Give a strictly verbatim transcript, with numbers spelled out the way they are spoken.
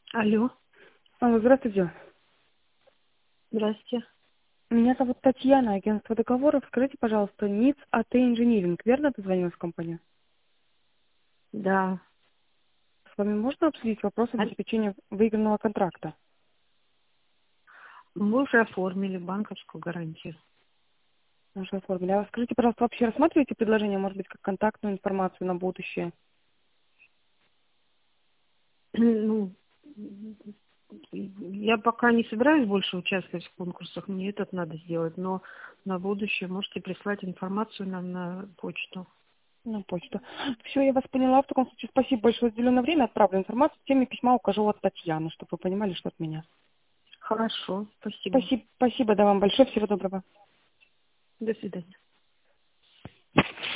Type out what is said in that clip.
Алло, Алло, здравствуйте. здрасте. Меня зовут Татьяна, агентство договоров. Скажите, пожалуйста, НИЦ АТ Инжиниринг, верно дозвонилась компания? Да. С вами можно обсудить вопрос А обеспечения выигранного контракта? мы уже оформили банковскую гарантию. Уже оформили. А скажите, пожалуйста, вообще рассматриваете предложение, может быть, как контактную информацию на будущее? Ну, я пока не собираюсь больше участвовать в конкурсах, мне этот надо сделать, но на будущее можете прислать информацию нам на почту. На почту. Все, я вас поняла. В таком случае спасибо большое за уделенное время. Отправлю информацию. В теме письма укажу от Татьяны, чтобы вы понимали, что от меня. Хорошо, спасибо. Спасибо, спасибо, да вам большое. Всего доброго. До свидания.